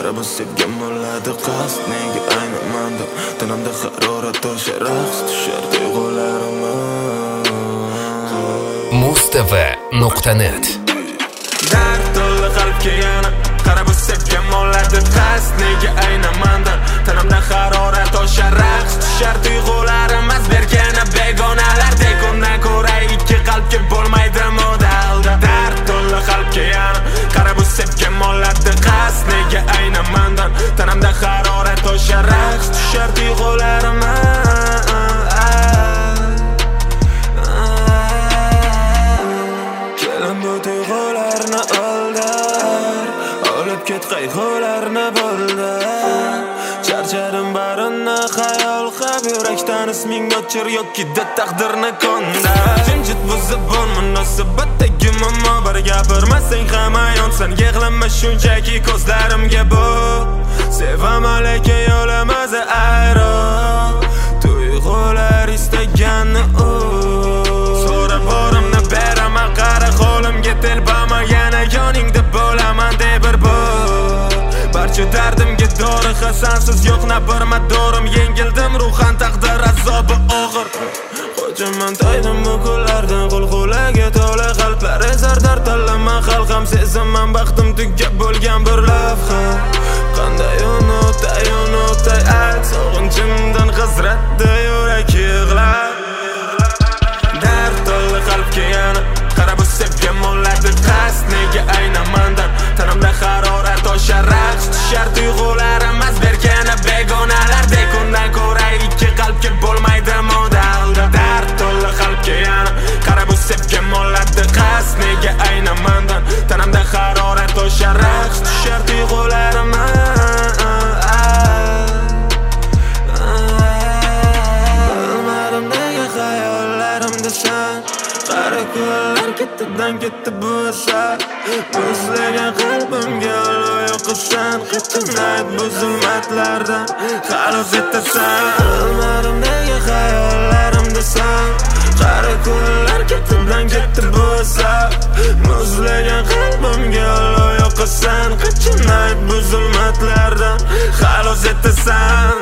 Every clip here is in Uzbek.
qara bu sevgim bo'ladi qasd nega ayni manda tanamda harorat toshar raqs tushar tuyg'ularimga Mustava.net Dard to'la qalbga yana qara bu sevgim bo'ladi qasd nega ayni manda tanamda harorat toshar raqs tushar tuyg'ularim az bergani begonalardek undan ko'ra ikki qalbga bo'lmaydi modalda dard to'la qalbga yana qara bu sevgim bo'ladi qasd nega ayni mandan tanamda harorat toshar raqs tushar tuyg'ularim kelin bu tuyg'ularni oldar olib ket qayg'ularni bo'ldir charcharim barini xayol qilib yurakdan isming o'chir yoki taqdirni ko'ndar jimjit buzib bo'l munosabatdagi muammo bir gapirmasang ham ayonsan yig'lama shunchaki ko'zlarimga bu sevaman lekin yo'lim o'zi ayro tuyg'ular istaganni u so'rab borimni beraman qara qo'limga telbaman yana yoningda bo'laman deb bir bu barcha dardimga dori hasansiz yo'q na bir madorim yengildim ruhan taqdir azobi og'ir qo'chaman toydim bu kunlardan qulqulaga to'la qalblari zardar tanlama xalqam sezaman baxtim tugab bo'lgan bir lavha qanday unutay ayt sog'inchimdan hasratda yurak yig'lar dard to'la qalbga yana qara bu sevgim bo'ladi qasd nega ayni mandan tanamda harorat toshar raqs tushar tuyg'ularim az bergani begonalardek undan ko'ra ikki qalbga bo'lmaydi modalda dard to'la qalbga yana qara bu sevgim bo'ladi qasd nega ayni mandan tanamda harorat toshar raqs tushar tuyg'ularim qara kunlar ketidan ketdi bu asar muzlagan qalbimga olov yo'qisan qitinayt bu zulmatlardan xalos etasan bilmadim nega xayollarimdasan qara kunlar ketidan ketdi bu asar muzlagan qalbimga olov yo'qisan qitinayt bu zulmatlardan xalos etasan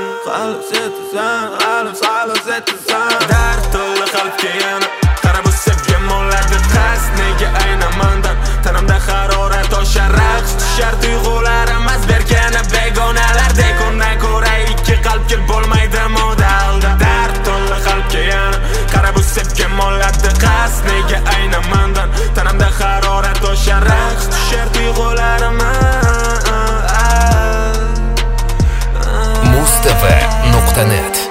dard to'la qalbga yana qara bu sevgim bo'ladi qasd nega ayni mandan tanamda harorat toshar raqs tushar tuyg'ularim az bergani begonalardek undan ko'ra ikki qalbga bo'lmaydi modalda dard to'la qalbga yana qara bu sevgim bo'ladi qasd nega ayni mandan tanamda harorat toshar raqs tushar tuyg'ularim Mustava.net